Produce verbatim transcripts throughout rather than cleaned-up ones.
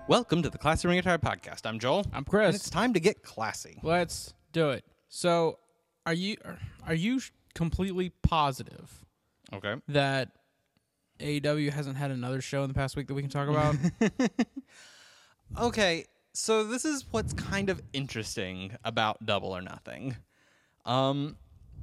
Welcome to the Classy Ring Attire Podcast. I'm Joel. I'm Chris. And it's time to get classy. Let's do it. So, are you are you completely positive Okay. that A E W hasn't had another show in the past week that we can talk about? Okay, so this is what's kind of interesting about Double or Nothing. Um,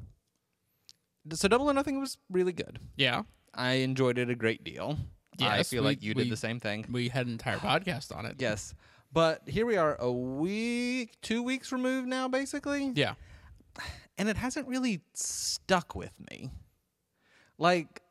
so Double or Nothing was really good. Yeah. I enjoyed it a great deal. I Yes, feel we- like you did we- the same thing. We had an entire podcast on it. Yes. But here we are a week, two weeks removed now, basically. Yeah. And it hasn't really stuck with me. Like,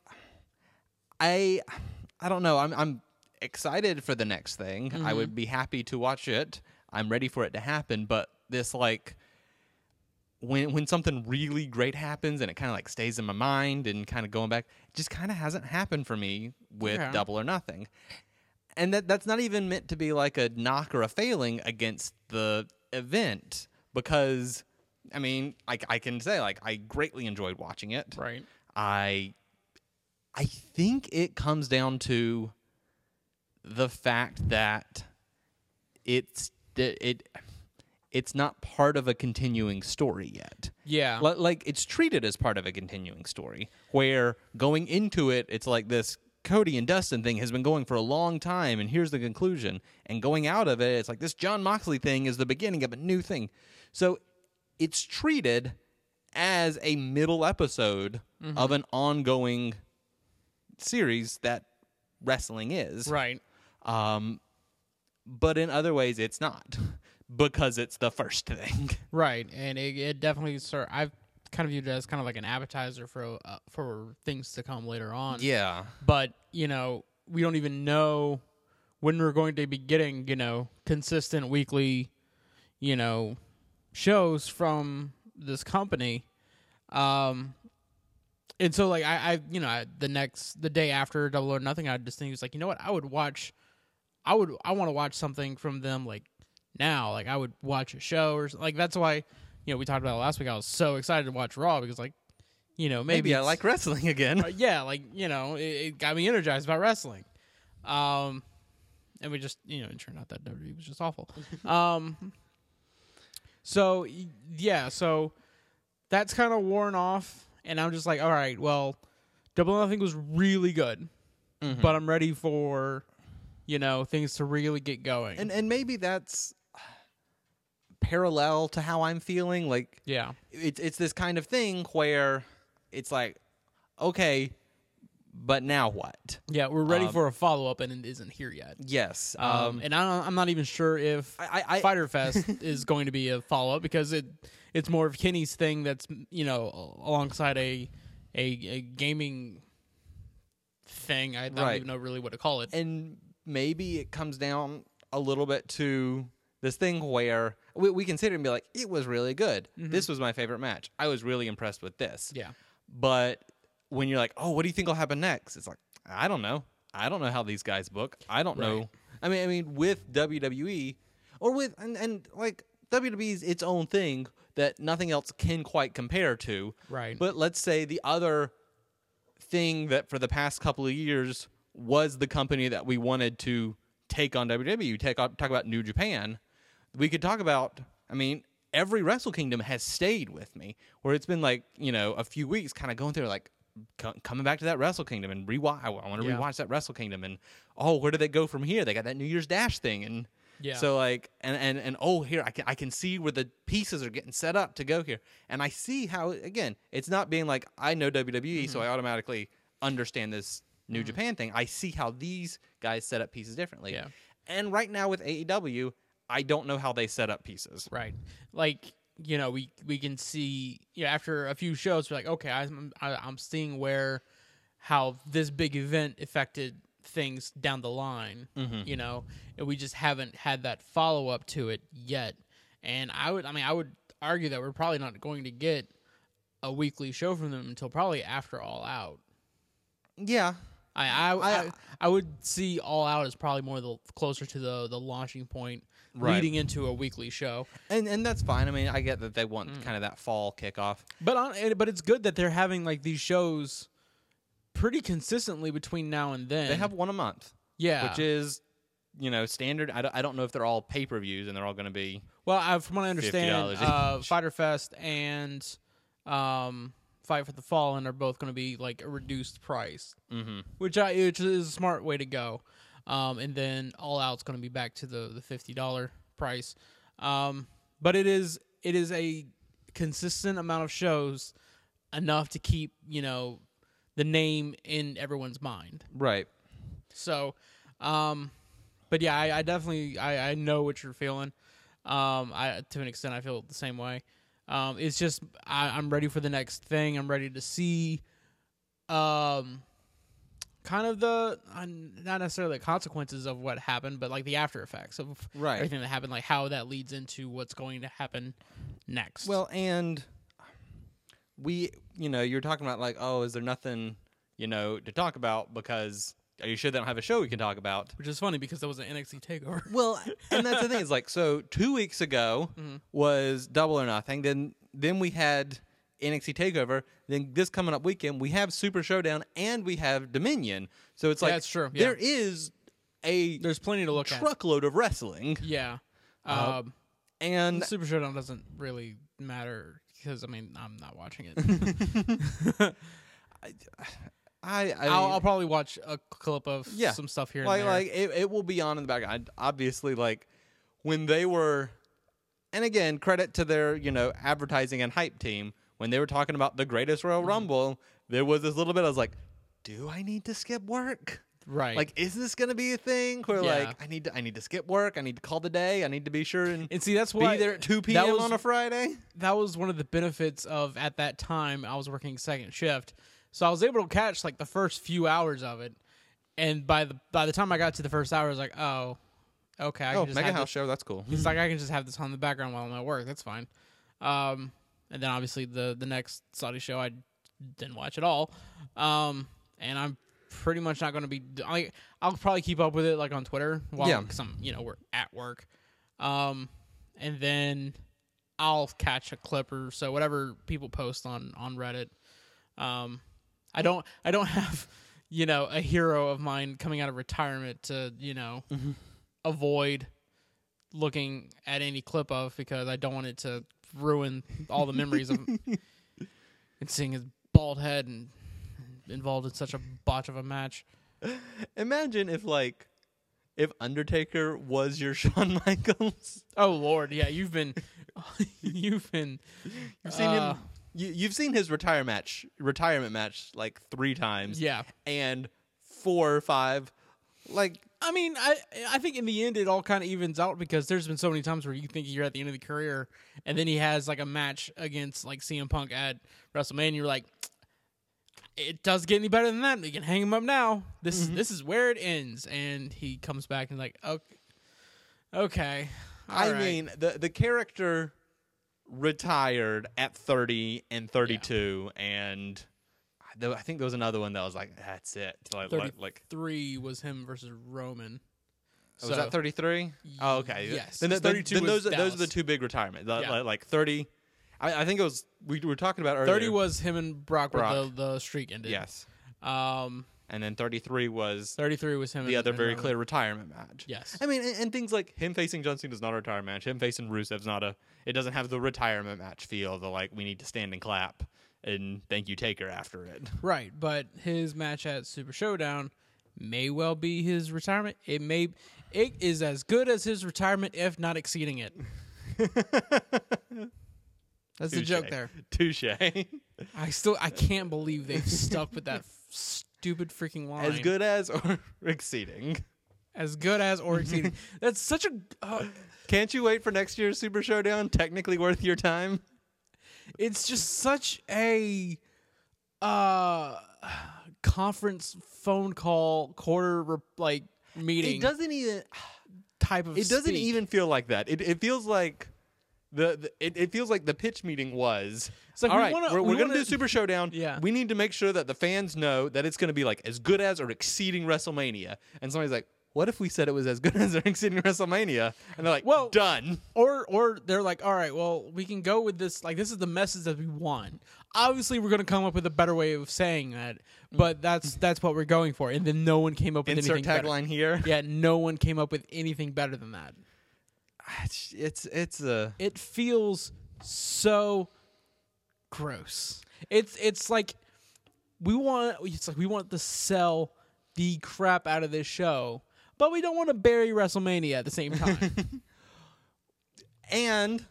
I I don't know. I'm I'm excited for the next thing. Mm-hmm. I would be happy to watch it. I'm ready for it to happen. But this, like, when when something really great happens and it kind of like stays in my mind and kind of going back, it just kind of hasn't happened for me with Okay. Double or Nothing. And that that's not even meant to be like a knock or a failing against the event, because I mean, I, I can say like I greatly enjoyed watching it. Right. I I think it comes down to the fact that it's that it it's not part of a continuing story yet. Yeah. Li- Like, it's treated as part of a continuing story, where going into it, it's like this Cody and Dustin thing has been going for a long time, and here's the conclusion. And going out of it, it's like this Jon Moxley thing is the beginning of a new thing. So it's treated as a middle episode Mm-hmm. of an ongoing series that wrestling is. Right. Um, but in other ways, it's not, because it's the first thing. Right. And it, it definitely, sir, I've kind of viewed it as kind of like an appetizer for uh, for things to come later on. Yeah. But, you know, we don't even know when we're going to be getting, you know, consistent weekly, you know, shows from this company. Um, and so, like, I, I you know, I, the next, the day after Double or Nothing, I just think it was like, you know what, I would watch, I would, I want to watch something from them, like, now. Like, I would watch a show or, like, that's why, you know, we talked about it last week. I was so excited to watch Raw because, like, you know, maybe, Maybe I it's- like wrestling again. uh, yeah, like, you know, it, it got me energized about wrestling. Um, and we just, you know, it turned out that W W E was just awful. um, so, y- yeah, so that's kind of worn off. And I'm just like, all right, well, Double or Nothing was really good. Mhm. But I'm ready for, you know, things to really get going. And and maybe that's parallel to how I'm feeling. Like, yeah. it's it's this kind of thing where it's like, okay, but now what? Yeah, we're ready Um, for a follow-up, and it isn't here yet. Yes. Um, Um, and I don't, I'm not even sure if I, I, I Fighter Fest is going to be a follow up because it it's more of Kenny's thing that's, you know, alongside a a, a gaming thing. I don't Right. even know really what to call it. and maybe it comes down a little bit to this thing where we, we can sit here and be like, it was really good. This was my favorite match. I was really impressed with this. Yeah. But when you're like, oh, what do you think will happen next? It's like, I don't know. I don't know how these guys book. I don't know. Right. I mean, I mean, with W W E or with and, and like W W E is its own thing that nothing else can quite compare to. Right. But let's say the other thing that for the past couple of years was the company that we wanted to take on W W E. Take talk about New Japan. We could talk about. I mean, every Wrestle Kingdom has stayed with me, where it's been like, you know, a few weeks, kind of going through like co- coming back to that Wrestle Kingdom and rewatch. I want to Yeah. rewatch that Wrestle Kingdom, and oh, where do they go from here? They got that New Year's Dash thing, and Yeah. so like, and and and oh, here I can I can see where the pieces are getting set up to go here, and I see how again, it's not being like I know W W E, Mm-hmm. so I automatically understand this New Japan thing. I see how these guys set up pieces differently. Yeah. And right now with A E W, I don't know how they set up pieces. Right. Like, you know, we we can see, you know, after a few shows, we're like, okay, I'm I, I'm seeing where how this big event affected things down the line, Mm-hmm. you know, and we just haven't had that follow up to it yet. And I would, I mean, I would argue that we're probably not going to get a weekly show from them until probably after All Out. Yeah. I I, I, I- I would see All Out as probably more the closer to the the launching point, Right. leading into a weekly show. And and that's fine. I mean, I get that they want Mm. kind of that fall kickoff. But on, and- but it's good that they're having like these shows pretty consistently between now and then. They have one a month, yeah, which is you know, standard. I don't, I don't know if they're all pay per views and they're all going to be. Well, I, from what I understand, fifty dollars uh, Fighter Fest and um, Fight for the Fallen are both going to be like a reduced price, Mm-hmm. which I which is a smart way to go. Um, and then All Out's going to be back to the the fifty dollar price. Um, but it is it is a consistent amount of shows, enough to keep you know the name in everyone's mind. Right. So, um, but yeah, I, I definitely I, I know what you're feeling. Um, I to an extent I feel the same way. Um, it's just I, I'm ready for the next thing. I'm ready to see, um, kind of the uh, not necessarily the consequences of what happened, but like the after effects of Right. everything that happened, like how that leads into what's going to happen next. Well, and we, you know, you're talking about like, oh, is there nothing, you know, to talk about because are you sure they don't have a show we can talk about? which is funny because there was an N X T takeover. Well, and that's the thing is like, so two weeks ago Mm-hmm. was Double or Nothing. Then then we had N X T Takeover. Then this coming up weekend we have Super Showdown and we have Dominion. So it's Yeah, like it's true, yeah. there is a There's plenty to look at. truckload of wrestling, Yeah. Uh, Um, and The Super Showdown doesn't really matter because I mean I'm not watching it. I, I I'll, mean, I'll probably watch a clip of Yeah. some stuff here like and there. like it, it will be on in the background. Obviously, like when they were, and again, credit to their you know advertising and hype team when they were talking about the greatest Royal Mm-hmm. Rumble. There was this little bit. I was like, do I need to skip work? right. Like, is this gonna be a thing where Yeah. like I need to I need to skip work? I need to call the day. I need to be sure and and see that's be why there at two that p.m. was- on a Friday. that was one of the benefits of at that time I was working second shift, so I was able to catch like the first few hours of it, and by the by the time I got to the first hour, I was like, oh, okay, I Oh, can just Mega have House this. show. That's cool. It's like I can just have this on in the background while I'm at work. That's fine. Um, and then obviously the the next Saudi show I didn't watch at all. Um, and I'm pretty much not going to be. I I'll probably keep up with it like on Twitter while Yeah. because I'm you know we're at work. Um, and then I'll catch a clip or so whatever people post on on Reddit. Um, I don't I don't have you know a hero of mine coming out of retirement to you know avoid looking at any clip of because I don't want it to ruin all the memories of and seeing his bald head and involved in such a botch of a match. Imagine if like if Undertaker was your Shawn Michaels. Oh Lord, yeah, you've been you've been You've seen uh, him. You, you've seen his retire match, retirement match, like three times. Yeah. and four or five, like I mean, I I think in the end it all kind of evens out because there's been so many times where you think you're at the end of the career, and then he has like a match against like C M Punk at WrestleMania. You're like, it does get any better than that. We can hang him up now. This is this is where it ends, and he comes back and like, okay, okay. all I right. mean, the the character retired at thirty and thirty-two, and I think there was another one that was like, that's it. Like, like, like thirty-three was him versus Roman. oh, was that thirty-three? Oh, okay. yes. Then, then, thirty-two then was those are, those are the Dallas. two big retirements. The- Yeah. like, like thirty. I, I think it was we were talking about earlier. thirty was him and Brock, Brock. where the, the streak ended. yes, Um, and then thirty-three was thirty-three was him. the and, other and very Roman. clear retirement match. Yes. I mean, and, and things like him facing John Cena is not a retirement match. Him facing Rusev's not a. It doesn't have the retirement match feel. The like we need to stand and clap and thank you Taker after it. Right, but his match at Super Showdown may well be his retirement. It may, it is as good as his retirement, if not exceeding it. That's the joke there. Touche. I still, I can't believe they've stuck with that f- stupid freaking line. As good as or exceeding. as good as or exceeding. That's such a. Uh, Can't you wait for next year's Super Showdown? Technically worth your time. it's just such a uh conference phone call quarter re- like meeting It doesn't even. type of It doesn't speak. even feel like that. It it feels like the, the it, it feels like the pitch meeting was. It's like all we right, wanna- we're, we we're gonna wanna- do Super Showdown. Yeah. we need to make sure that the fans know that it's gonna be like as good as or exceeding WrestleMania. And somebody's like, what if we said it was as good as Ring Exceeding WrestleMania? And they're like, Well- done. Or or they're like, all right, well, we can go with this. Like, this is the message that we want. Obviously, we're going to come up with a better way of saying that, but that's that's what we're going for. And then no one came up with Insert anything better. tagline here. Yeah, no one came up with anything better than that. It's it's, it's a It feels so gross. It's it's like we want it's like we want to sell the crap out of this show, but we don't want to bury WrestleMania at the same time. and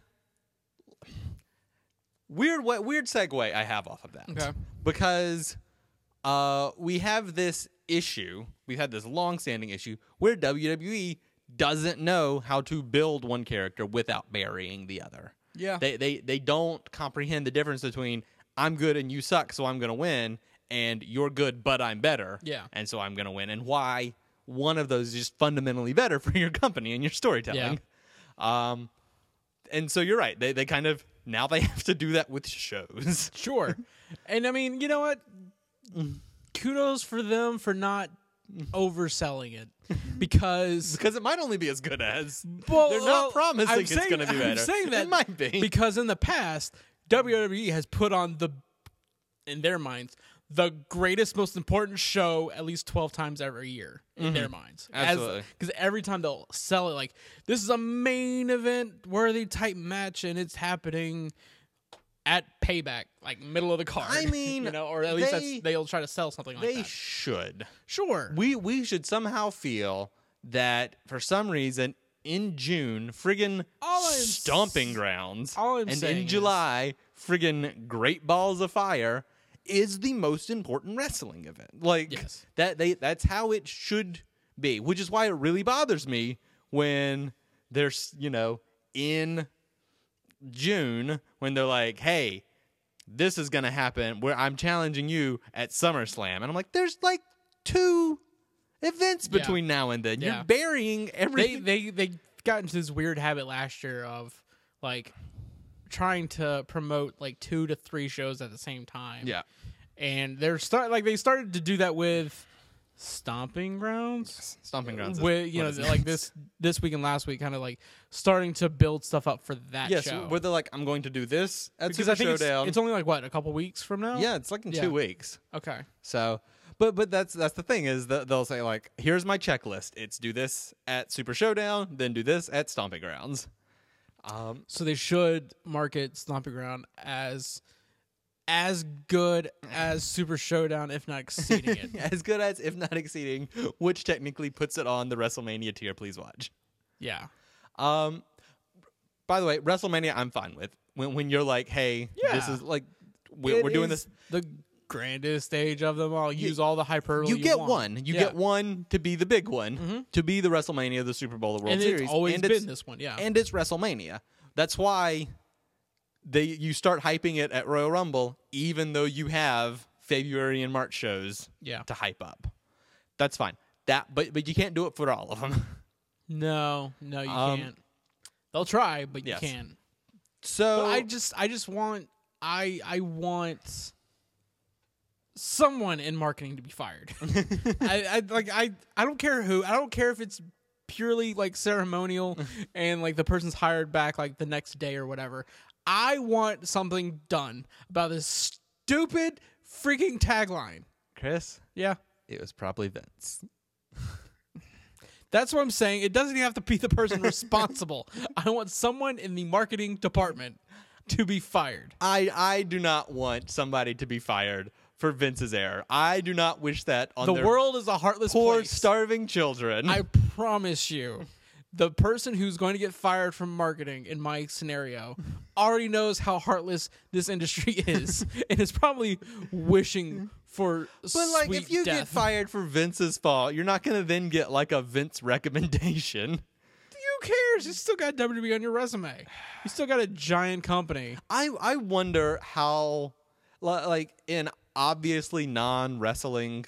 weird wa- weird segue I have off of that. Okay. Because uh, we have this issue. We've had this long-standing issue where W W E doesn't know how to build one character without burying the other. Yeah. They they they don't comprehend the difference between I'm good and you suck, so I'm going to win, and you're good but I'm better. Yeah. And so I'm going to win, and why one of those is just fundamentally better for your company and your storytelling. Um and so you're right. They they kind of now they have to do that with shows. Sure. And I mean, you know what? Kudos for them for not overselling it. Because Because it might only be as good as. well, They're not well, promising I'm it's saying- going to be I'm better. saying that it might be. because in the past, W W E has put on the, in their minds, the greatest, most important show at least twelve times every year in their minds. Absolutely. Because every time they'll sell it, like, this is a main event worthy type match, and it's happening at Payback, like middle of the card. I mean, you know, or at least they- that's, they'll try to sell something like They that. should. Sure. We we should somehow feel that for some reason in June, friggin' All I'm Stomping s- Grounds, all I'm and saying in is- July, friggin' Great Balls of Fire is the most important wrestling event. Like Yes. that they that's how it should be, which is why it really bothers me when there's, you know, in June when they're like, "Hey, this is going to happen where I'm challenging you at SummerSlam." And I'm like, "There's like two events Yeah. between now and then. Yeah. You're burying they everything." they they got into this weird habit last year of like trying to promote like two to three shows at the same time. yeah. And they're start like they started to do that with Stomping Grounds. Stomping Grounds. is With you what know it's like named. this this week and last week, kind of like starting to build stuff up for that Yes, show. where they're like, "I'm going to do this at because Super I think it's, Showdown." it's only like what, a couple weeks from now. yeah, it's like in Yeah. two weeks. Okay. So, but but that's that's the thing is that they'll say like, "Here's my checklist. It's do this at Super Showdown, then do this at Stomping Grounds." Um, So they should market Stomping Ground as as good as Super Showdown, if not exceeding it. as good as, if not exceeding, which technically puts it on the WrestleMania tier. Please watch. Yeah. Um, by the way, WrestleMania I'm fine with. When when you're like, hey, this Yeah. is like we're, It we're doing is this. the grandest stage of them all. Use all the hyperbole. You get want. one. You Yeah. get one to be the big one, Mhm. to be the WrestleMania, the Super Bowl, the World and Series, it's always and been it's, this one. Yeah. and it's WrestleMania. That's why they you start hyping it at Royal Rumble, even though you have February and March shows yeah. to hype up. That's fine. That, but but you can't do it for all of them. No, no, you Um, can't. They'll try, but yes. you can't. So But I just, I just want, I, I want someone in marketing to be fired. I, I like, I, I don't care who. I don't care if it's purely like ceremonial and like the person's hired back like the next day or whatever. I want something done about this stupid freaking tagline. Chris, Yeah. it was probably Vince. That's what I'm saying. It doesn't even have to be the person responsible. I want someone in the marketing department to be fired. I I do not want somebody to be fired for Vince's error. I do not wish that on The their world is a heartless poor, place. starving children. I promise you, the person who's going to get fired from marketing in my scenario already knows how heartless this industry is and is probably wishing for But like, sweet if you death. get fired for Vince's fault, you're not going to then get like a Vince recommendation. Who cares? You still got W W E on your resume. You still got a giant company. I I wonder how, li- like, in obviously non wrestling,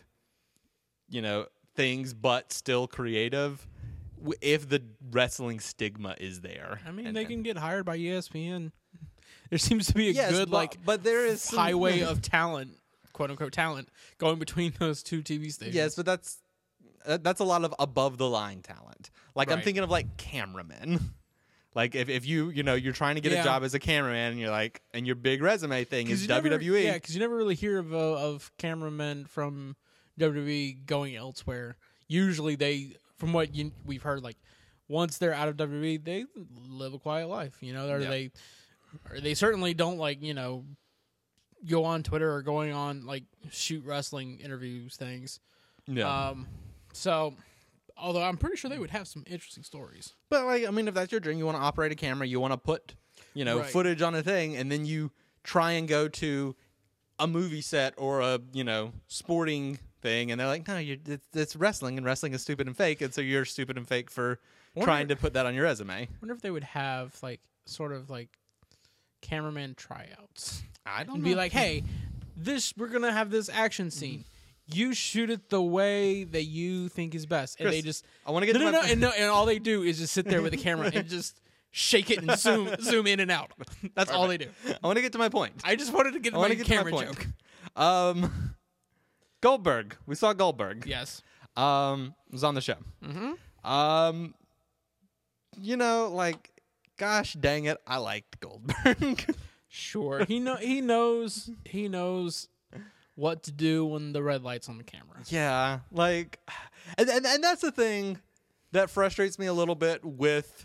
you know, things, but still creative, w- if the wrestling stigma is there. I mean, And- they and- can get hired by E S P N. There seems to be a Yes, good but, like but there is some- highway of talent, quote unquote talent, going between those two T V stations. Yes, but that's that- that's a lot of above the line talent. Like I'm Right. thinking of like cameramen. Like if, if you you know you're trying to get Yeah. a job as a cameraman and you're like and your big resume thing is you W W E. Never, yeah, because you never really hear of uh, of cameramen from W W E going elsewhere. Usually, they, from what you, we've heard, like once they're out of W W E, they live a quiet life. You know, or Yeah. they or they certainly don't like you know go on Twitter or going on like shoot wrestling interviews things. Yeah. Um, so. Although I'm pretty sure they would have some interesting stories. But like, I mean, if that's your dream, you want to operate a camera, you want to put, you know, Right. footage on a thing, and then you try and go to a movie set or a, you know, sporting thing, and they're like, no, you're, it's, it's wrestling, and wrestling is stupid and fake, and so you're stupid and fake for Wonder- trying to put that on your resume. I wonder if they would have like sort of like cameraman tryouts. I don't And know. be like, hey, this we're gonna have this action scene. You shoot it the way that you think is best, and Chris, they just I want to get no, to no, my no, and no, and all they do is just sit there with the camera and just shake it and zoom, zoom in and out. That's all they do. I want to get to my point. I just wanted to get I my want to get camera to my point. joke. Um, Goldberg. We saw Goldberg. Yes. Um, was on the show. Mm-hmm. Um, you know, like, gosh dang it, I liked Goldberg. Sure. He know he knows he knows what to do when the red light's on the camera. Yeah, like, and, and and that's the thing that frustrates me a little bit with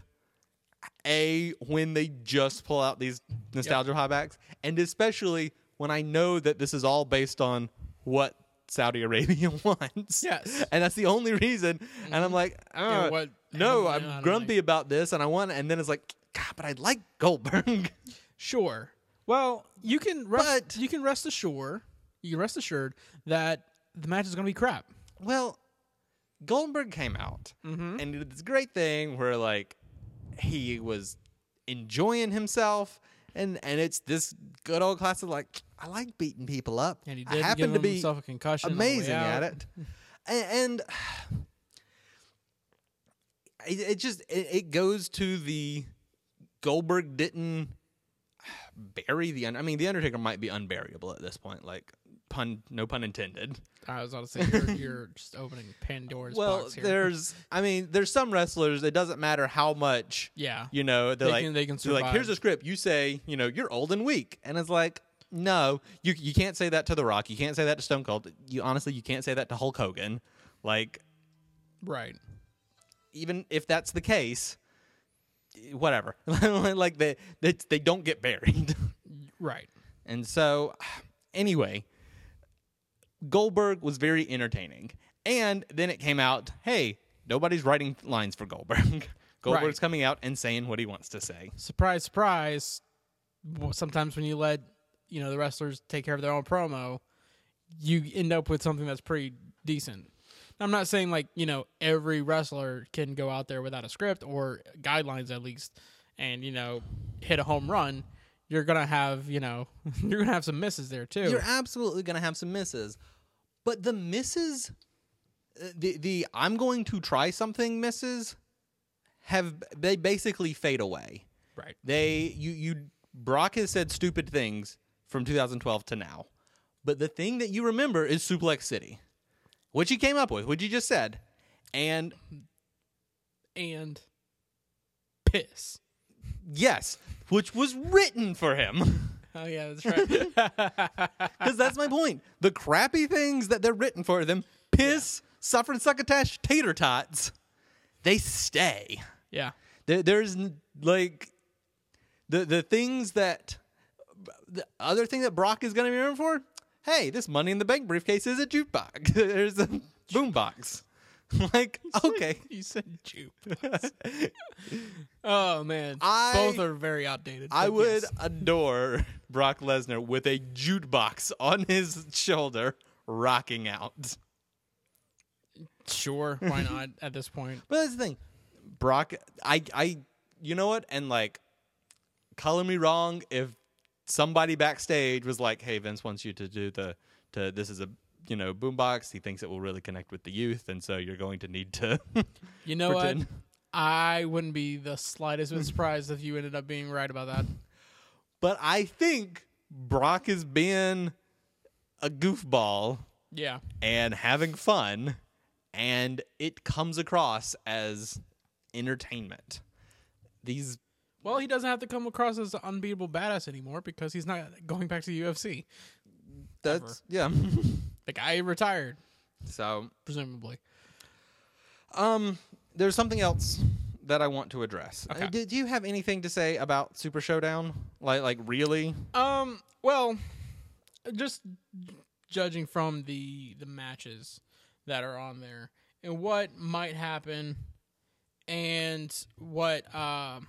a when they just pull out these nostalgia hobbacks, and especially when I know that this is all based on what Saudi Arabia wants. Yes. and that's the only reason. And I'm like, Yeah, oh, what- no, yeah, I I'm don't grumpy like- about this, and I want, and then it's like, God, but I like Goldberg. Sure. Well, you can rest, But- you can rest assured you can rest assured that the match is going to be crap. Well, Goldberg came out Mm-hmm. and did this great thing where like he was enjoying himself, and and it's this good old classic like I like beating people up. And he I did happen give to be himself a concussion. on the way amazing at out. it, and, and it, it just it, it goes to the Goldberg didn't bury the. I mean, the Undertaker might be unburiable at this point. Like pun, no pun intended. I was about to say you're, you're just opening Pandora's Well, box here. there's, I mean, there's some wrestlers. It doesn't matter how much, yeah. you know. They're They like, can- they can they're like, here's survive. a script. You say, you know, you're old and weak, and it's like, no, you you can't say that to The Rock. You can't say that to Stone Cold. You honestly, you can't say that to Hulk Hogan. Like, Right. even if that's the case, whatever. like they, they they don't get buried. Right. And so, anyway, Goldberg was very entertaining. And then it came out, hey, nobody's writing lines for Goldberg. Goldberg's Right. coming out and saying what he wants to say. Surprise, surprise. w- Sometimes when you let you know the wrestlers take care of their own promo, you end up with something that's pretty decent. I'm not saying like you know every wrestler can go out there without a script or guidelines at least, and you know hit a home run. You're gonna have you know you're gonna have some misses there too. You're absolutely going to have some misses. But the misses, uh, the, the I'm going to try something misses, have they basically fade away. right. They you you Brock has said stupid things from two thousand twelve to now, but the thing that you remember is Suplex City, which he came up with, which he just said, and And piss. yes, which was written for him. Oh yeah, that's right. Because that's my point. The crappy things that they're written for them, piss, suffer and succotash, tater tots, they stay. yeah. There, there's n- like the the things that the other thing that Brock is going to be remembered for. Hey, this Money in the Bank briefcase is a jukebox. There's a boombox. Like, okay, You said Jew. Oh man, I- both are very outdated. I but would yes. adore Brock Lesnar with a jukebox on his shoulder, rocking out. Sure, why not at this point? But that's the thing, Brock. I, I, you know what? And like, color me wrong if somebody backstage was like, "Hey, Vince wants you to do the to this is a you know boombox. He thinks it will really connect with the youth, and so you're going to need to." You know Pretend. what? I wouldn't be the slightest bit surprised if you ended up being right about that. But I think Brock has been a goofball Yeah, and having fun, and it comes across as entertainment. These Well, he doesn't have to come across as an unbeatable badass anymore because he's not going back to the U F C. that's Ever. yeah. The guy retired, So, presumably. um, there's something else that I want to address. Okay. Uh, do, do you have anything to say about Super Showdown? Like, like really? Um. Well, just judging from the the matches that are on there and what might happen, and what um,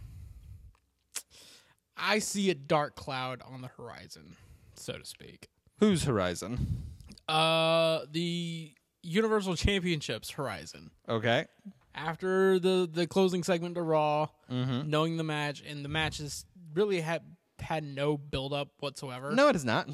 I see a dark cloud on the horizon, so to speak. Whose horizon? Uh, the Universal Championships horizon. Okay. After the the closing segment to Raw, Mm-hmm. knowing the match, and the matches really had had no build up whatsoever. No, it is not.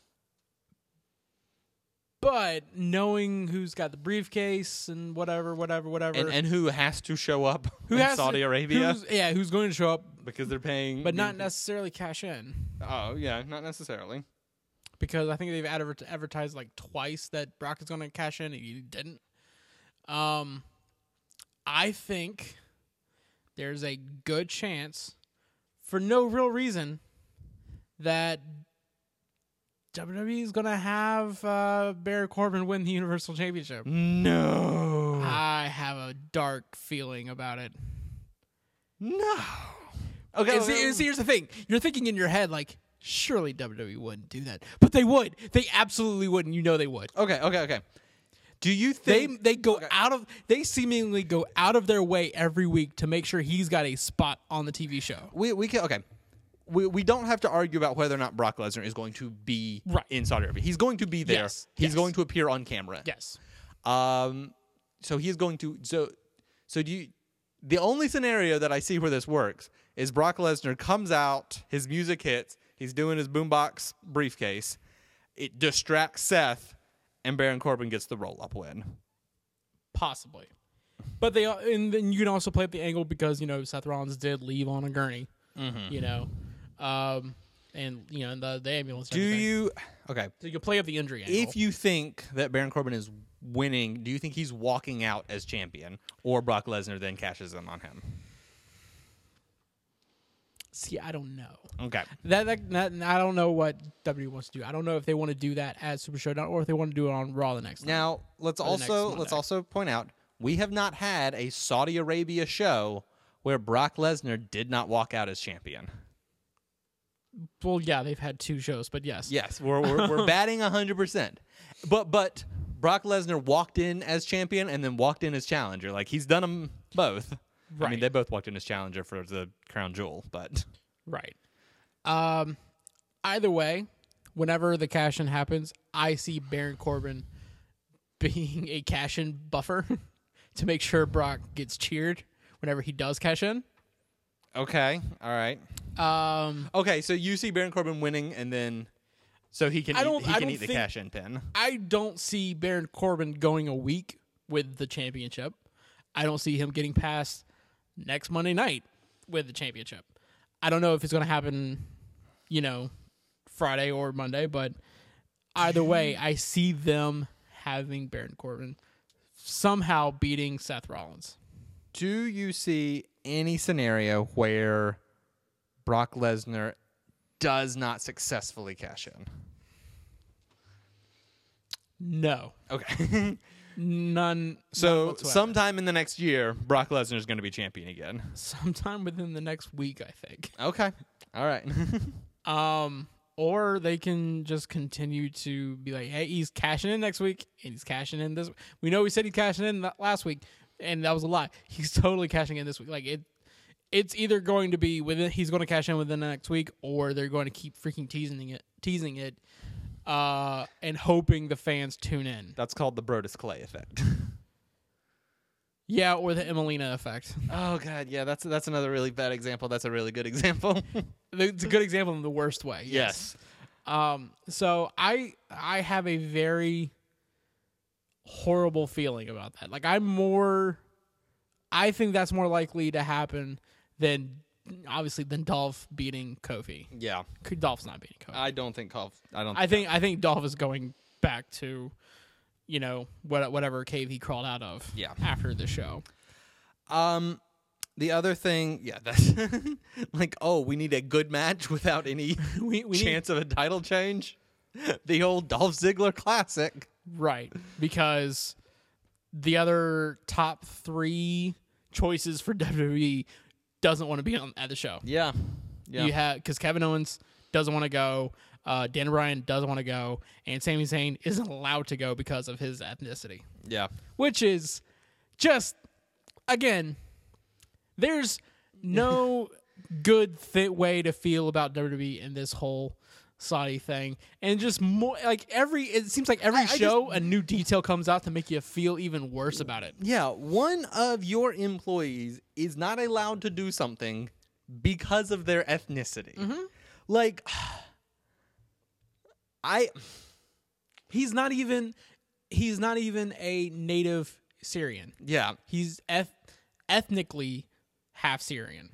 But knowing who's got the briefcase and whatever, whatever, whatever, And, and who has to show up who in has Saudi to, Arabia who's, yeah, who's going to show up, because they're paying, but not necessarily cash in, Oh yeah, not necessarily. because I think they've adver- advertised like twice that Brock is going to cash in, and he didn't. Um, I think there's a good chance, for no real reason, that W W E is going to have uh, Baron Corbin win the Universal Championship. No. I have a dark feeling about it. No. Okay. And see, see, here's the thing. You're thinking in your head, like, surely W W E wouldn't do that. But they would. They absolutely would, and you know they would. okay. Okay. Okay. Do you They think they go okay. out of they seemingly go out of their way every week to make sure he's got a spot on the T V show. we we can okay? We we don't have to argue about whether or not Brock Lesnar is going to be Right. in Saudi Arabia. He's going to be there. Yes. He's Yes. going to appear on camera. Yes. Um. So he's going to. So so do you? The only scenario that I see where this works is Brock Lesnar comes out, his music hits, he's doing his boombox briefcase, it distracts Seth, and Baron Corbin gets the roll up win. Possibly. But they and then you can also play up the angle because, you know, Seth Rollins did leave on a gurney. Mm-hmm. You know. Um and you know, the, the ambulance. and Do everything. you? Okay. So you can play up the injury angle. If you think that Baron Corbin is winning, do you think he's walking out as champion, or Brock Lesnar then cashes in on him? See, I don't know. Okay. That, that, that I don't know what W W E wants to do. I don't know if they want to do that as Super Showdown or if they want to do it on Raw the next night. Now let's Or the next also Monday. let's also point out we have not had a Saudi Arabia show where Brock Lesnar did not walk out as champion. Well, yeah, they've had two shows, but yes. Yes, we're we're, we're batting a hundred percent. But but Brock Lesnar walked in as champion and then walked in as challenger. Like he's done them both. I mean, Right. they both walked in as challenger for the crown jewel, but Right. Um, either way, whenever the cash in happens, I see Baron Corbin being a cash in buffer to make sure Brock gets cheered whenever he does cash in. okay, all right. Um, Okay, so you see Baron Corbin winning, and then so he can I eat, don't- he I can don't eat the think- cash in pin. I don't see Baron Corbin going a week with the championship. I don't see him getting past next Monday night with the championship. I don't know if it's going to happen, you know, Friday or Monday, but either way, I see them having Baron Corbin somehow beating Seth Rollins. Do you see any scenario where Brock Lesnar does not successfully cash in? No. Okay. None. so none whatsoever. sometime in the next year, Brock Lesnar is going to be champion again. sometime within the next week, I think. Okay. All right. Um, or they can just continue to be like, hey, he's cashing in next week, and he's cashing in this. We know he said he's cashing in that last week, and that was a lie. He's totally cashing in this week. Like it, it's either going to be within he's going to cash in within the next week, or they're going to keep freaking teasing it, teasing it, uh, and hoping the fans tune in. That's called the Brodus Clay effect. Yeah, or the Emelina effect. Oh God, yeah, that's that's another really bad example. That's a really good example. It's a good example in the worst way. yes. Um, so I I have a very horrible feeling about that. Like I'm more I think that's more likely to happen than obviously than Dolph beating Kofi. Yeah. Dolph's not beating Kofi. I don't think Dolph. I don't. I think I think Dolph is going back to you know, what, whatever cave he crawled out of Yeah. after the show. Um, the other thing, yeah, that's like, oh, we need a good match without any We, we chance of a title change. The old Dolph Ziggler classic. need, right, because the other top three choices for W W E doesn't want to be on at the show. Yeah. Yeah. You have because Kevin Owens doesn't want to go, uh, Dan Bryan doesn't want to go, and Sami Zayn isn't allowed to go because of his ethnicity, yeah. which is just again, there's no good th- way to feel about W W E in this whole Saudi thing, and just more like every it seems like every I- I show a new detail comes out to make you feel even worse about it. Yeah. One of your employees is not allowed to do something because of their ethnicity. Like, I. He's not even he's not even a native Syrian. Yeah. He's eth- ethnically half Syrian.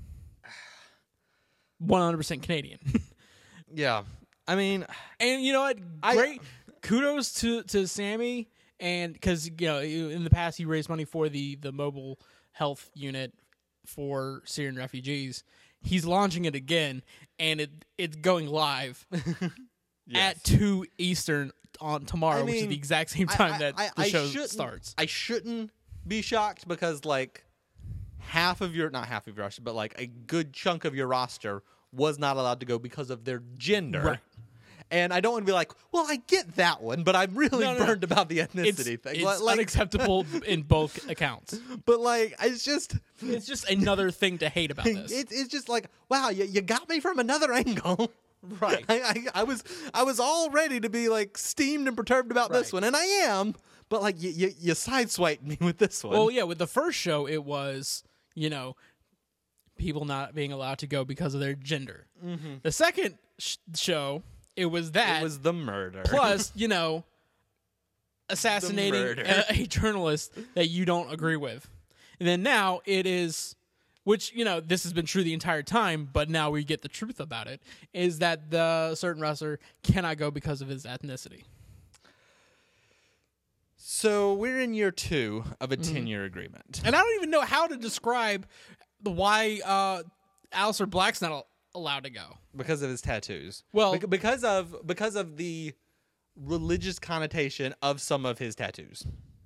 one hundred percent Canadian. Yeah. I mean, And you know what? I- Great kudos to to Sammy, and because you know in the past he raised money for the the mobile health unit for Syrian refugees. He's launching it again, and it it's going live at two Eastern on tomorrow, I which is mean, the exact same time I- that I- the I show shouldn't- starts. I shouldn't be shocked because like half of your not half of your roster, but like a good chunk of your roster was not allowed to go because of their gender. Right. And I don't want to be like, well, I get that one, but I'm really No, no, no. burned about the It's, ethnicity thing. it's Like- like, unacceptable in both accounts. but like, it's just, It's just another thing to hate about this. it, it's just like, wow, you, you got me from another angle. Right. I, I, I was, I was all ready to be like steamed and perturbed about this Right. one, and I am. But like, you, you, you sideswiped me with this one. Well, yeah, with the first show, it was, you know, people not being allowed to go because of their gender. Mm-hmm. The second sh- show, it was that. It was the murder. Plus, you know, assassinating murder. a, a journalist that you don't agree with. And then now it is, which, you know, this has been true the entire time, but now we get the truth about it, is that the certain wrestler cannot go because of his ethnicity. So we're in year two of a Mm-hmm. ten-year agreement. And I don't even know how to describe the why uh, Aleister Black's not al- allowed to go. Because of his tattoos. Well- Bec- because of because of the religious connotation of some of his tattoos.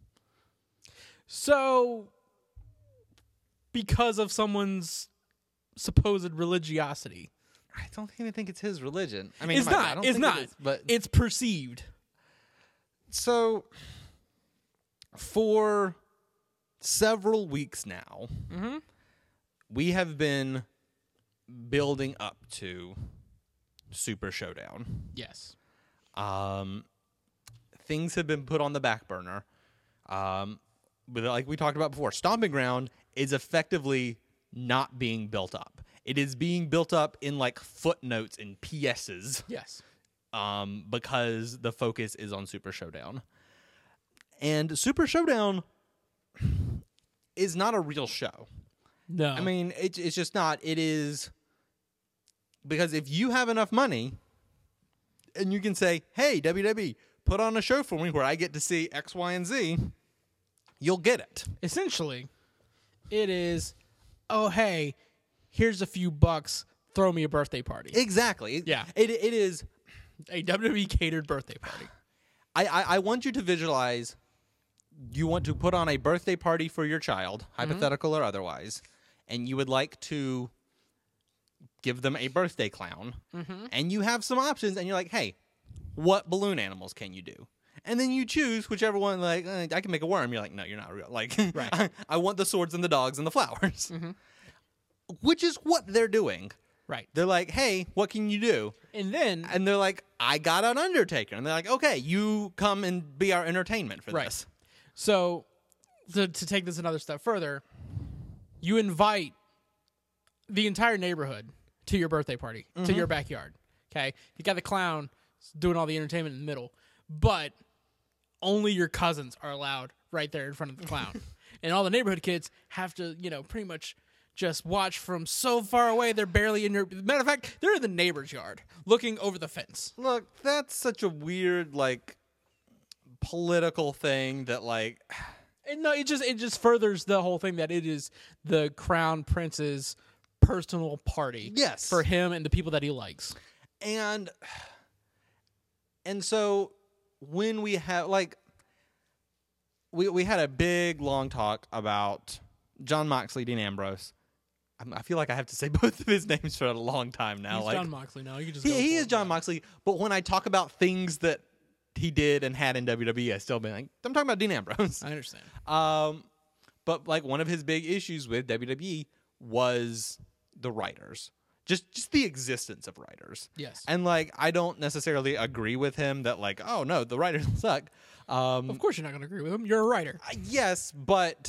So, because of someone's supposed religiosity. I don't even think it's his religion. I mean, It's it might be. I not. don't It's think not. It is, but It's perceived. so for several weeks now, Mm-hmm. we have been building up to Super Showdown. Yes. Um, things have been put on the back burner. Um, but like we talked about before, Stomping Ground is effectively not being built up. It is being built up in like footnotes and P S's. Yes. Um, because the focus is on Super Showdown. And Super Showdown is not a real show. No. I mean, it, it's just not. It is because if you have enough money and you can say, hey, W W E, put on a show for me where I get to see X, Y, and Z, you'll get it. essentially, it is, oh, hey, here's a few bucks. Throw me a birthday party. Exactly. Yeah. It, it is. A W W E catered birthday party. I, I, I want you to visualize you want to put on a birthday party for your child, hypothetical or otherwise, and you would like to give them a birthday clown, and you have some options, and you're like, hey, what balloon animals can you do? And then you choose whichever one, like, eh, I can make a worm. You're like, no, you're not real. Like, Right. I, I want the swords and the dogs and the flowers, which is what they're doing. Right. They're like, hey, what can you do? And then, And they're like, I got an Undertaker. And they're like, okay, you come and be our entertainment for Right. this. so to, to take this another step further, you invite the entire neighborhood to your birthday party, to your backyard. Okay? You got the clown doing all the entertainment in the middle, but only your cousins are allowed right there in front of the clown. And all the neighborhood kids have to, you know, pretty much just watch from so far away they're barely in your matter of fact, they're in the neighbor's yard looking over the fence. Look, that's such a weird, like, political thing that like And no, it just it just furthers the whole thing that it is the crown prince's personal party. Yes. For him and the people that he likes. and and so when we have like we we had a big long talk about John Moxley, Dean Ambrose. I'm, I feel like I have to say both of his names for a long time now. He's like John Moxley now. You can just he, go he for is it John now. Moxley, but when I talk about things that he did and had in W W E, I still be like, I'm talking about Dean Ambrose. I understand. Um, but like one of his big issues with W W E was the writers, just just the existence of writers. Yes. And like I don't necessarily agree with him that like, oh no, the writers suck. Um, Of course you're not going to agree with him. You're a writer. I- yes, but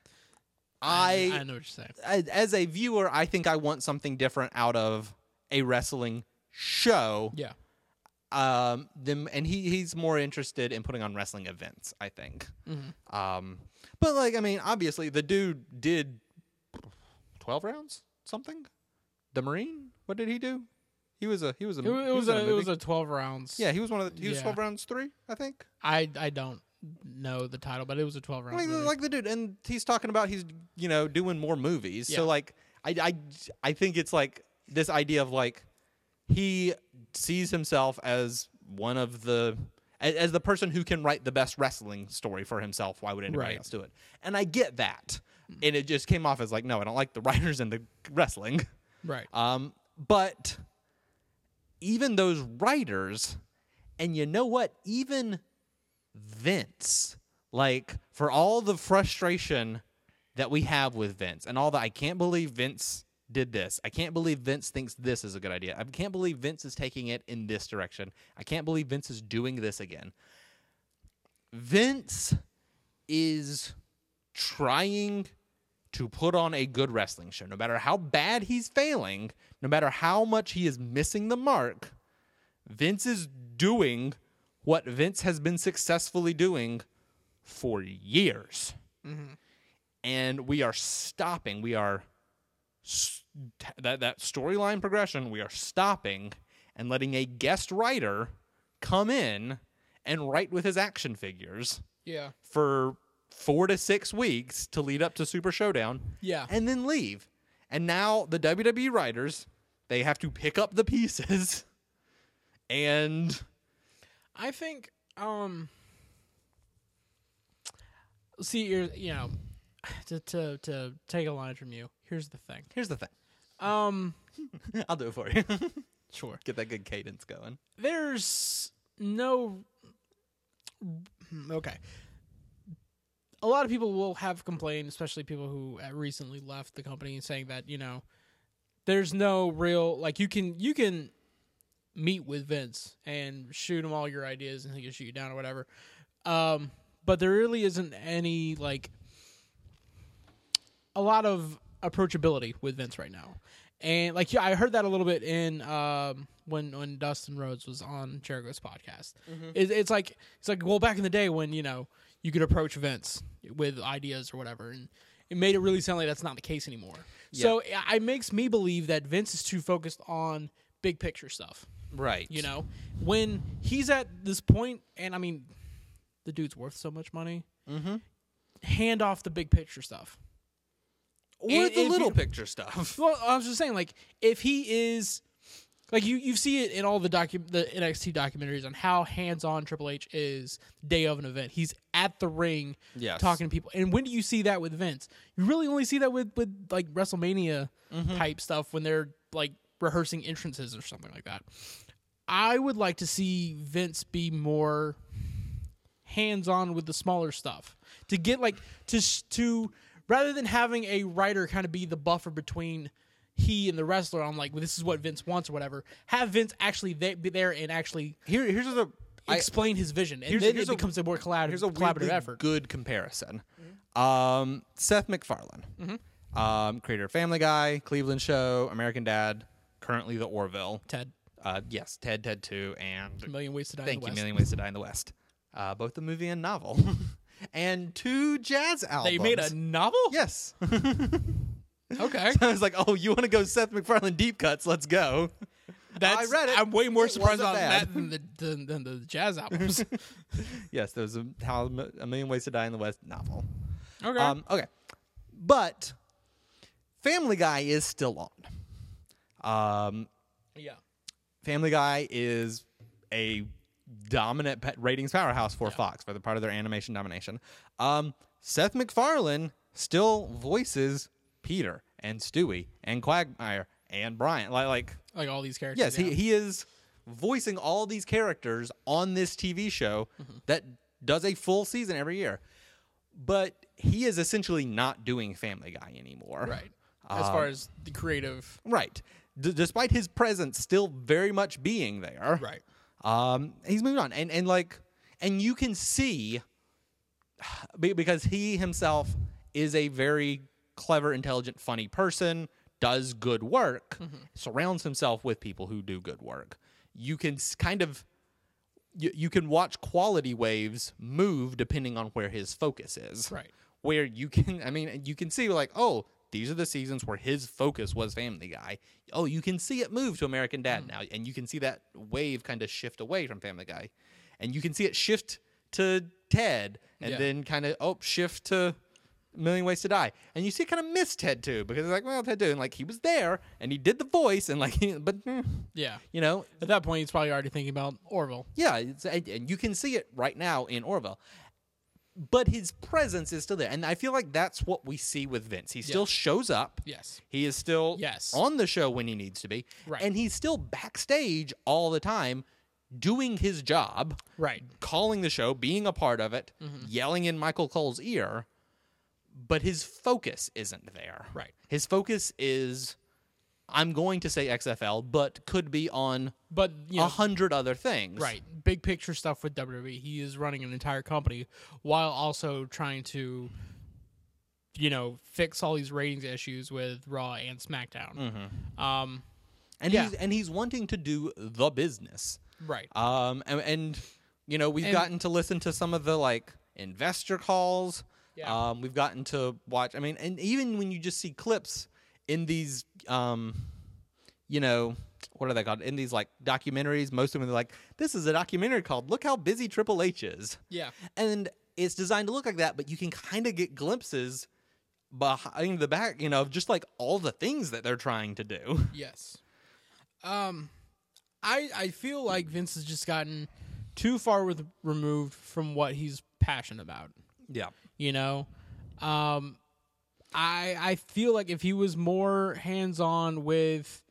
I, I know what you're saying. I as a viewer, I think I want something different out of a wrestling show. Yeah. Um, them and he he's more interested in putting on wrestling events, I think. Mm-hmm. Um, but like I mean, obviously the dude did twelve rounds, something. The Marine, what did he do? He was a he was a It, wa- it he was in a it movie. was a twelve rounds. yeah he was one of the he was Yeah. twelve rounds three, I think. I I don't know the title, but it was a twelve round. Like, movie. like the dude, and he's talking about he's you know doing more movies. Yeah. So like I I I think it's like this idea of like he sees himself as one of the as, as the person who can write the best wrestling story for himself. Why would anybody Right. else do it? And I get that, and it just came off as like, no, I don't like the writers and the wrestling. right. Um, but even those writers, and you know what? Even Vince, like for all the frustration that we have with Vince and all the I can't believe Vince did this. I can't believe Vince thinks this is a good idea. I can't believe Vince is taking it in this direction. I can't believe Vince is doing this again. Vince is trying to put on a good wrestling show. No matter how bad he's failing, no matter how much he is missing the mark, Vince is doing what Vince has been successfully doing for years. Mm-hmm. And we are stopping. We are st- that that storyline progression, we are stopping and letting a guest writer come in and write with his action figures Yeah. for four to six weeks to lead up to Super Showdown. Yeah. And then leave. And now the W W E writers, they have to pick up the pieces and I think um see you're you know to to to take a line from you. Here's the thing. here's the thing. Um I'll do it for you. sure. Get that good cadence going. There's no okay. A lot of people will have complained, especially people who uh, recently left the company, saying that, you know, there's no real like you can you can meet with Vince and shoot him all your ideas and he can shoot you down or whatever. Um, but there really isn't any like a lot of approachability with Vince right now. And like yeah, I heard that a little bit in um, when when Dustin Rhodes was on Jericho's podcast. Mm-hmm. It, it's like it's like well back in the day when you know you could approach Vince with ideas or whatever, and it made it really sound like that's not the case anymore. Yeah. So it, it makes me believe that Vince is too focused on big picture stuff. Right. You know, when he's at this point, and I mean, the dude's worth so much money. Mm-hmm. Hand off the big picture stuff. Or And the if little you- picture stuff. Well, I was just saying, like, if he is, like, you you see it in all the docu- the N X T documentaries on how hands on Triple H is day of an event. He's at the ring, Yes. talking to people. And when do you see that with Vince? You really only see that with with like WrestleMania Mm-hmm. type stuff when they're like rehearsing entrances or something like that. I would like to see Vince be more hands on with the smaller stuff to get like to sh- to rather than having a writer kind of be the buffer between he and the wrestler on like well, this is what Vince wants or whatever. Have Vince actually they, be there and actually Here, here's a I- explain his vision, and here's- then here's it a- becomes a more collaborative, here's a collaborative weirdly effort. good comparison. Um, Seth MacFarlane, um, creator of Family Guy, Cleveland Show, American Dad, currently the Orville. Ted, Uh, yes, Ted, Ted Two, and A Million Ways to Die. thank in the you, West. Million Ways to Die in the West. Uh, both the movie and novel, and two jazz albums. They made a novel. yes. Okay. I was like, oh, you want to go Seth MacFarlane deep cuts? Let's go. That's, I read it. I'm way more It surprised wasn't about bad. that than the than, than the jazz albums. Yes, there's a How a Million Ways to Die in the West novel. Okay. Um, okay, but Family Guy is still on. Um, yeah. Family Guy is a dominant pet ratings powerhouse for Yeah. Fox for the part of their animation domination. Um, Seth MacFarlane still voices Peter and Stewie and Quagmire and Brian. Like, like Like all these characters. yes, yeah. he he is voicing all these characters on this T V show Mm-hmm. that does a full season every year. But he is essentially not doing Family Guy anymore. Right. As Um, far as the creative. Right. D- despite his presence still very much being there. Right. Um, he's moving on, and and like, and you can see be- because he himself is a very clever, intelligent, funny person, does good work, surrounds himself with people who do good work. You can s- kind of you, you can watch quality waves move depending on where his focus is. Right. Where you can, I mean, you can see like, oh, these are the seasons where his focus was Family Guy. Oh, you can see it move to American Dad now, and you can see that wave kind of shift away from Family Guy, and you can see it shift to Ted, and Yeah. then kind of oh shift to A Million Ways to Die, and you see it kind of miss Ted too, because it's like, well, Ted too, and like he was there and he did the voice, and like, but eh, Yeah. you know, At that point, he's probably already thinking about Orville. yeah, it's, and and you can see it right now in Orville. But his presence is still there. And I feel like that's what we see with Vince. He still Yeah. shows up. Yes. He is still Yes. on the show when he needs to be. Right. And he's still backstage all the time doing his job, Right. calling the show, being a part of it, Mm-hmm. yelling in Michael Cole's ear. But his focus isn't there. Right. His focus is, I'm going to say X F L, but could be on But, you a know, hundred other things. right. Big picture stuff with W W E. He is running an entire company while also trying to, you know, fix all these ratings issues with Raw and SmackDown. Mm-hmm. Um, And Yeah. he's and he's wanting to do the business. right. Um, and, and you know, we've And- gotten to listen to some of the like investor calls. Yeah. Um, we've gotten to watch. I mean, and even when you just see clips in these, um, you know, what are they called? In these like documentaries, most of them are like, "This is a documentary called Look How Busy Triple H Is," Yeah. and it's designed to look like that. But you can kind of get glimpses behind the back, you know, of just like all the things that they're trying to do. Yes. Um, I I feel like Vince has just gotten too far with removed from what he's passionate about. Yeah. You know, um, I I feel like if he was more hands on with,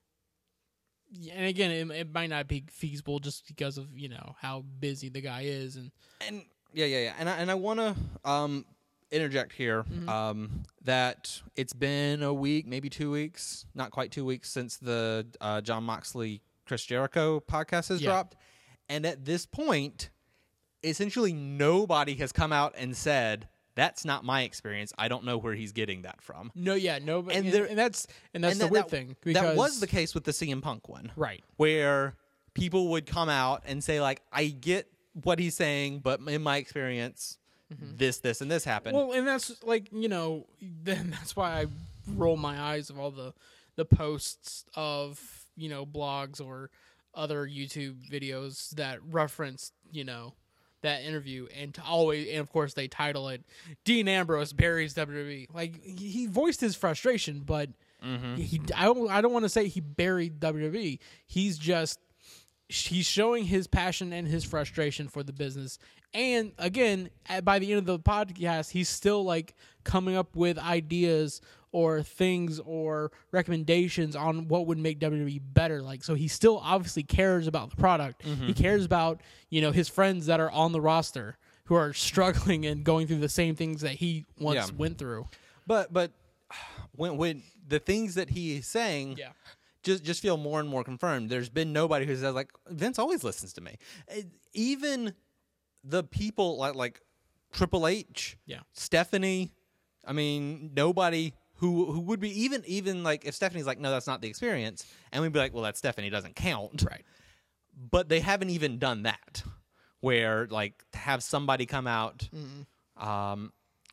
and again, it, it might not be feasible just because of you know how busy the guy is, and And yeah, yeah, yeah. And I, and I want to um, interject here Mm-hmm. um, that it's been a week, maybe two weeks, not quite two weeks since the uh, John Moxley Chris Jericho podcast has Yeah. dropped, and at this point, essentially nobody has come out and said that's not my experience. I don't know where he's getting that from. no, yeah, no, but, And and, there- and that's and that's And the that- weird that- thing that because was the case with the C M Punk one, right, where people would come out and say like, I get what he's saying, but in my experience, this, this, and this happened. Well, and that's like you know, then that's why I roll my eyes of all the the posts of you know blogs or other YouTube videos that reference you know that interview, and to always and of course they title it Dean Ambrose buries W W E. Like he he voiced his frustration, but he I don't I don't want to say he buried W W E. He's just he's showing his passion and his frustration for the business. And again, at, by the end of the podcast, he's still like coming up with ideas or things or recommendations on what would make W W E better. Like, so he still obviously cares about the product. He cares about, you know, his friends that are on the roster who are struggling and going through the same things that he once Yeah. went through. But but when when the things that he is saying Yeah. just just feel more and more confirmed. There's been nobody who says like Vince always listens to me. It- even the people like like Triple H, Yeah. Stephanie. I mean, nobody who who would be even even like if Stephanie's like, no, that's not the experience, and we'd be like, well, that Stephanie doesn't count. Right. But they haven't even done that, where like to have somebody come out, Mm-hmm. um,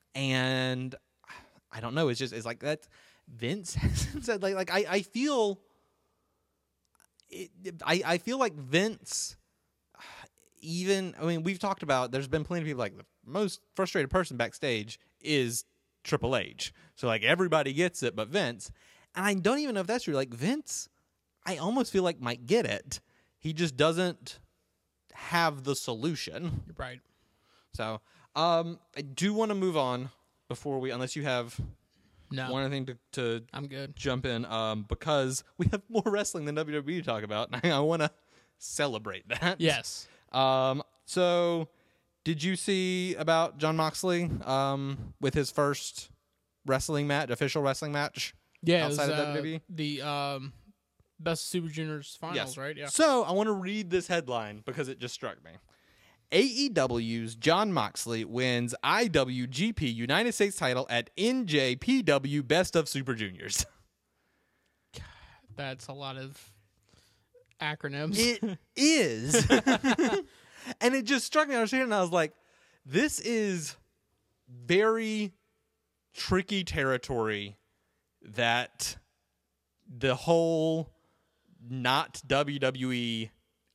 and I don't know. It's just it's like that. Vince hasn't said like like I I feel it, I I feel like Vince. Even I mean, we've talked about. There's been plenty of people like the most frustrated person backstage is Triple H. So like everybody gets it, but Vince. And I don't even know if that's true. Like Vince, I almost feel like might get it. He just doesn't have the solution. Right. So um, I do want to move on before we, unless you have No, one other thing to, to I'm good. jump in, um, because we have more wrestling than W W E to talk about, and I, I want to celebrate that. Yes. Um, so did you see about Jon Moxley um, with his first wrestling match, official wrestling match? Yeah, outside it was, of uh, W W E? the um, Best Super Juniors finals, Yes. right? Yeah. So I want to read this headline because it just struck me. A E W's Jon Moxley wins I W G P United States title at N J P W Best of Super Juniors. That's a lot of acronyms. It is. And it just struck me. I was here and I was like, this is very tricky territory that the whole not W W E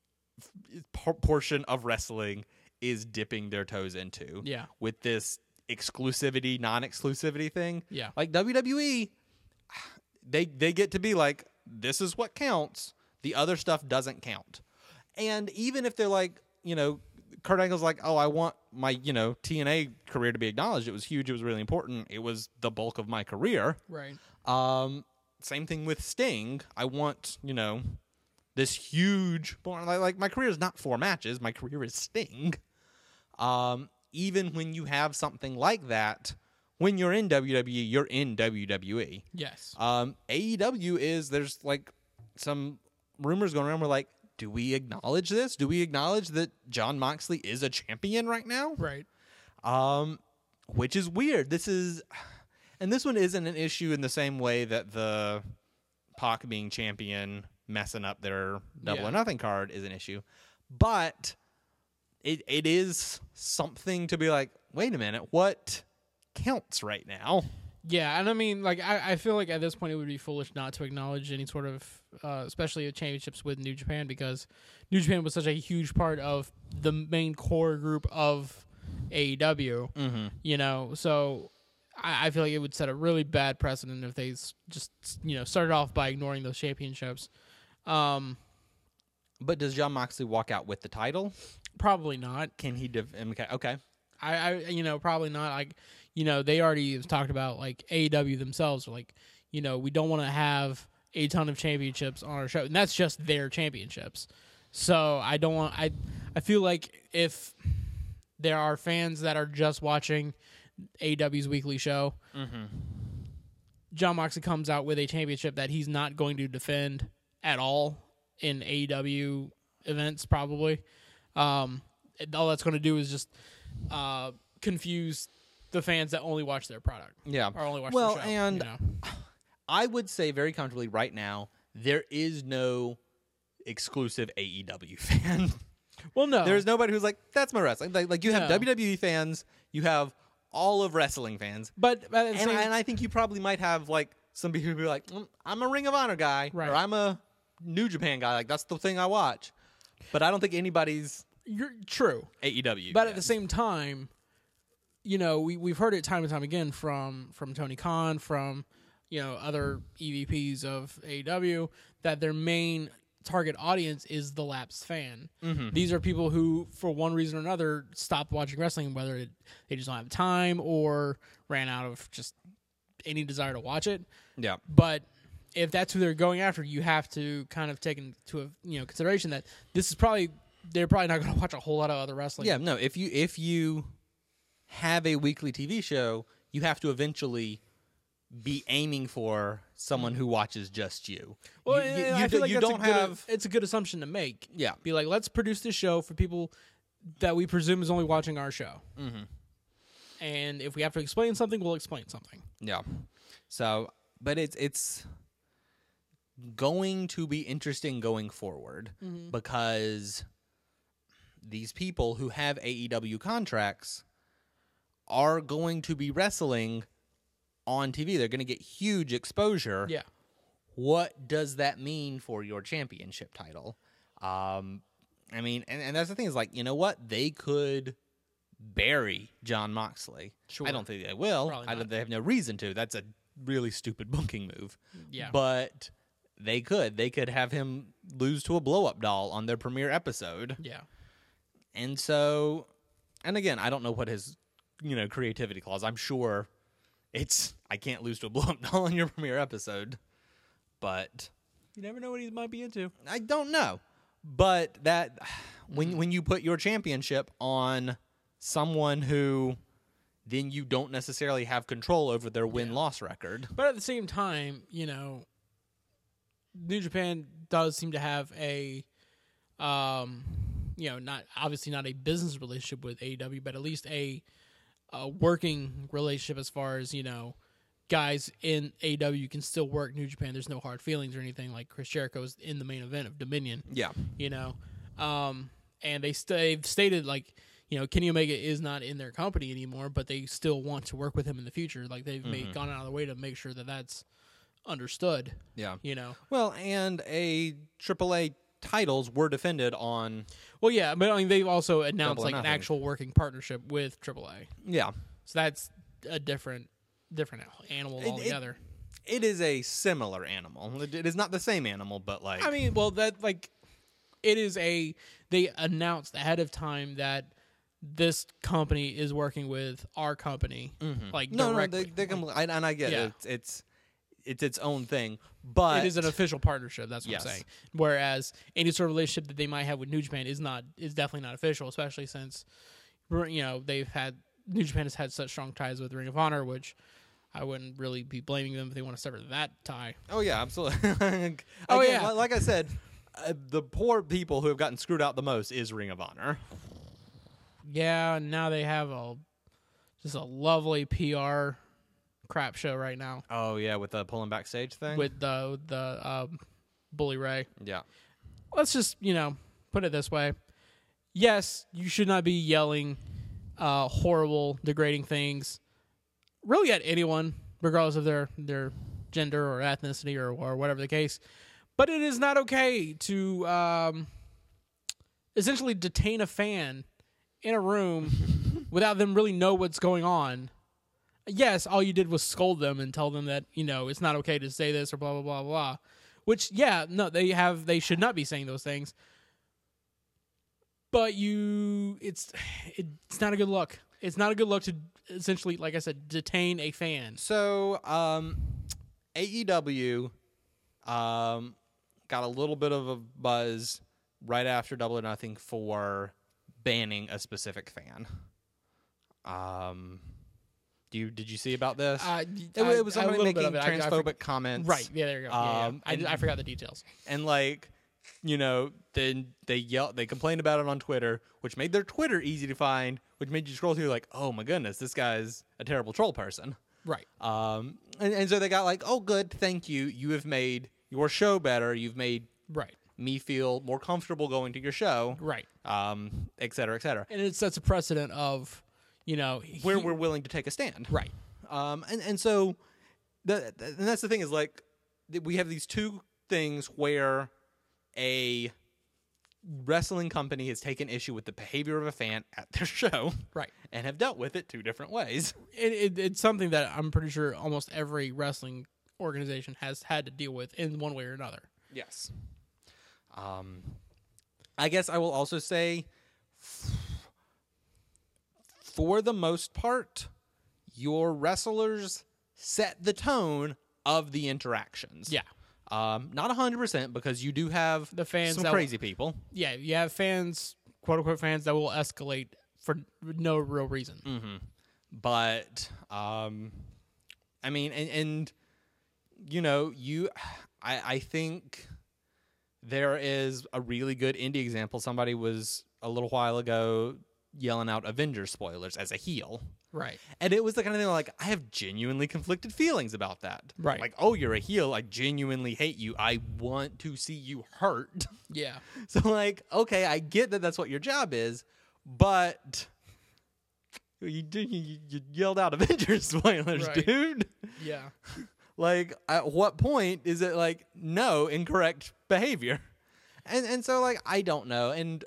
por- portion of wrestling is dipping their toes into. Yeah. With this exclusivity, non-exclusivity thing. Yeah. Like W W E, they they get to be like, this is what counts. The other stuff doesn't count. And even if they're like, you know, Kurt Angle's like, oh, I want my, you know, T N A career to be acknowledged. It was huge. It was really important. It was the bulk of my career. Right. Um, same thing with Sting. I want, you know, this huge, like, like my career is not four matches. My career is Sting. Um, even when you have something like that, when you're in W W E, you're in W W E. Yes. Um, A E W is, there's like some rumors going around. We're like, do we acknowledge this? Do we acknowledge that Jon Moxley is a champion right now? Right. Um, which is weird. This is, and this one isn't an issue in the same way that the Pac being champion messing up their double Yeah. or nothing card is an issue, but it it is something to be like, wait a minute, what counts right now? Yeah, and I mean, like, I, I feel like at this point it would be foolish not to acknowledge any sort of, uh, especially championships with New Japan, because New Japan was such a huge part of the main core group of A E W. Mm-hmm. You know, so I, I feel like it would set a really bad precedent if they s- just, you know, started off by ignoring those championships. Um, But does Jon Moxley walk out with the title? probably not. Can he? Div- okay, okay. I, I, you know, probably not. Like, you know, they already have talked about, like, A E W themselves are like, you know, we don't want to have a ton of championships on our show, and that's just their championships. So I don't want. I, I feel like if there are fans that are just watching A E W's weekly show, Mm-hmm. Jon Moxley comes out with a championship that he's not going to defend at all in A E W events, probably. Um, all that's going to do is just uh, confuse the fans that only watch their product. Yeah. Or only watch Well, their show. and you know? I would say very comfortably right now, there is no exclusive A E W fan. Well, no. There's nobody who's like, that's my wrestling. Like, like you have No. W W E fans, you have all of wrestling fans. But, but at the And, same, and I think you probably might have like somebody who'd be like, mm, I'm a Ring of Honor guy, Right. or I'm a New Japan guy. Like, that's the thing I watch. But I don't think anybody's you're true. A E W. But fan. at the same time, you know, we we've heard it time and time again from from Tony Khan, from you know other E V Ps of A E W, that their main target audience is the lapsed fan. Mm-hmm. These are people who, for one reason or another, stopped watching wrestling, whether it, they just don't have time or ran out of just any desire to watch it. Yeah. But if that's who they're going after, you have to kind of take into a, you know consideration that this is probably they're probably not going to watch a whole lot of other wrestling. Yeah, no, if you if you have a weekly T V show, you have to eventually be aiming for someone who watches just you. Well, you, you, I you feel do- like you that's don't a good, have it's a good assumption to make. yeah. Be like, let's produce this show for people that we presume is only watching our show. Mm-hmm. And if we have to explain something, we'll explain something. Yeah. So, but it's it's going to be interesting going forward Mm-hmm. because these people who have A E W contracts are going to be wrestling on T V. They're going to get huge exposure. Yeah. what does that mean for your championship title? Um, I mean, and, and that's the thing is like, you know what? They could bury Jon Moxley. Sure. I don't think they will. Probably I not. don't, they have no reason to. That's a really stupid booking move. Yeah. But they could. They could have him lose to a blow-up doll on their premiere episode. Yeah. And so, and again, I don't know what his, you know, creativity clause. I'm sure it's, I can't lose to a blow-up doll on your premiere episode. But You never know what he might be into. I don't know. But that, when when you put your championship on someone who then you don't necessarily have control over their win-loss record. But at the same time, you know, New Japan does seem to have a, um, you know, not obviously not a business relationship with A E W, but at least a, a working relationship as far as, you know, guys in A E W can still work New Japan. There's no hard feelings or anything. Like Chris Jericho's in the main event of Dominion. Yeah. You know, um, and they st- they've stated like, you know, Kenny Omega is not in their company anymore, but they still want to work with him in the future. Like they've Mm-hmm. made gone out of the way to make sure that that's understood. Yeah. You know. Well, and a triple A titles were defended on. Well, yeah, but I mean they've also announced Double or like an nothing. actual working partnership with triple A. Yeah. So that's a different different animal it- altogether. It is a similar animal. It, it is not the same animal, but like. I mean, well, that like it is a they announced ahead of time that this company is working with our company, like no, no, directly. they, they can, I, and I get Yeah. it. It's, it's it's its own thing, but It is an official partnership. That's what Yes. I'm saying. Whereas any sort of relationship that they might have with New Japan is not is definitely not official, especially since you know they've had New Japan has had such strong ties with Ring of Honor, which I wouldn't really be blaming them if they want to sever that tie. Oh yeah, absolutely. Oh, Again, yeah. li- like I said, uh, the poor people who have gotten screwed out the most is Ring of Honor. Yeah, and now they have a just a lovely P R crap show right now Oh yeah, with the pulling backstage thing. with the the um, Bully Ray. yeah, Let's just you know put it this way: yes, you should not be yelling uh, horrible, degrading things really at anyone, regardless of their their gender or ethnicity or or whatever the case. But it is not okay to um, essentially detain a fan in a room without them really know what's going on. Yes, all you did was scold them and tell them that, you know, it's not okay to say this or blah, blah, blah, blah. Which, yeah, no, they have, they should not be saying those things. But you, it's, it's not a good look. It's not a good look to essentially, like I said, detain a fan. So, um, A E W um, got a little bit of a buzz right after Double or Nothing for banning a specific fan. Um, do you did you see about this? Uh, it, wa- it was I- a somebody little bit making of it. I- I transphobic forg- comments, Right, yeah, there you go. Yeah, Um, yeah. and- I, I forgot the details. and like, you know, then they yell, they complained about it on Twitter, which made their Twitter easy to find, which made you scroll through like, oh my goodness, this guy's a terrible troll person. Right. Um, and, and so they got like, oh, good, thank you. You have made your show better. You've made Right. me feel more comfortable going to your show, Right. um, et cetera, et cetera. And it sets a precedent of, you know, Where he- we're willing to take a stand. right. Um, and, and so, the, and that's the thing is like, th- we have these two things where a wrestling company has taken issue with the behavior of a fan at their show, Right. and have dealt with it two different ways. It, it, it's something that I'm pretty sure almost every wrestling organization has had to deal with in one way or another. Yes. Um, I guess I will also say, for the most part, your wrestlers set the tone of the interactions. Yeah. Um, not one hundred percent because you do have The fans some that crazy people. Yeah, you have fans, quote unquote fans, that will escalate for no real reason. Mm-hmm. But, um, I mean, and, and you know, you, I, I think there is a really good indie example. Somebody was a little while ago yelling out Avengers spoilers as a heel. Right. And it was the kind of thing where, like, I have genuinely conflicted feelings about that. Right. Like, oh, you're a heel. I genuinely hate you. I want to see you hurt. Yeah. So, like, okay, I get that that's what your job is, but you did you, you yelled out Avengers spoilers, Right. dude. Yeah. Like, at what point is it like, no, incorrect behavior? And and so, like, I don't know. And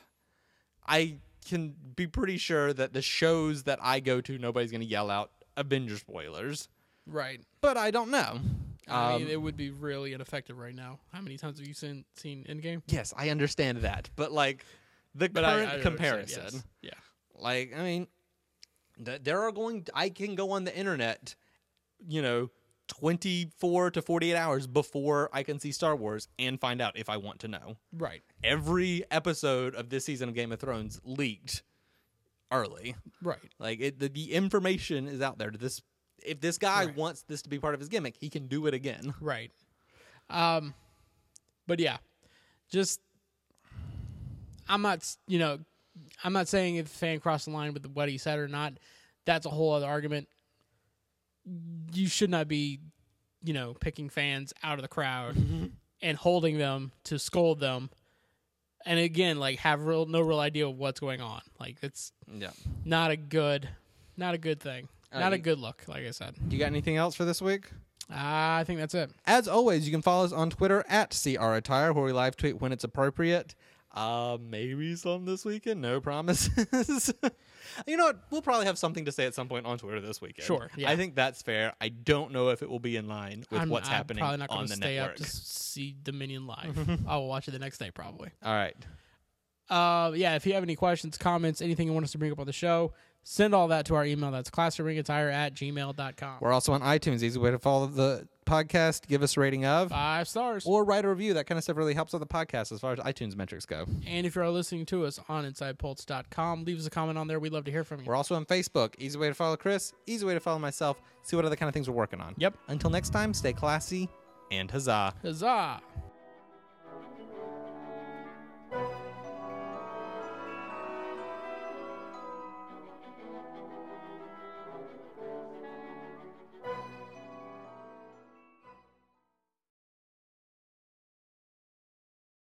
I can be pretty sure that the shows that I go to, nobody's going to yell out Avenger spoilers. Right. But I don't know. I Um, mean, it would be really ineffective right now. How many times have you seen seen Endgame? yes, I understand that. But, like, the But I- current I understand, comparison. yes. Yeah. Like, I mean, th- there are going, I can go on the internet, you know, twenty-four to forty-eight hours before I can see Star Wars and find out if I want to know. Right. Every episode of this season of Game of Thrones leaked early. Right. Like, it, the, the information is out there. This, if this guy Right. wants this to be part of his gimmick, he can do it again. Right. Um, but yeah, just I'm not, s- you know, I'm not saying if the fan crossed the line with what he said or not. That's a whole other argument. You should not be, you know, picking fans out of the crowd and holding them to scold them. And again, like have real no real idea of what's going on. Like it's Yeah. not a good, not a good thing. Uh, Not a you- good look. Like I said, You got anything else for this week? uh, I think that's it. As always, you can follow us on Twitter at C R Attire, where we live tweet when it's appropriate. Uh, maybe some this weekend. No promises. You know what? We'll probably have something to say at some point on Twitter this weekend. Sure, yeah. I think that's fair. I don't know if it will be in line with I'm, what's I'm happening probably not on gonna the stay network. up to s- see Dominion live. I will watch it the next day probably. All right. Uh, yeah, if you have any questions, comments, anything you want us to bring up on the show, send all that to our email. That's classroomringattire at gmail dot com. We're also on iTunes. Easy way to follow the podcast. Give us a rating of. Five stars. Or write a review. That kind of stuff really helps with the podcast as far as iTunes metrics go. And if you're listening to us on inside pulse dot com, leave us a comment on there. We'd love to hear from you. We're also on Facebook. Easy way to follow Chris. Easy way to follow myself. See what other kind of things we're working on. Yep. Until next time, stay classy and huzzah. Huzzah.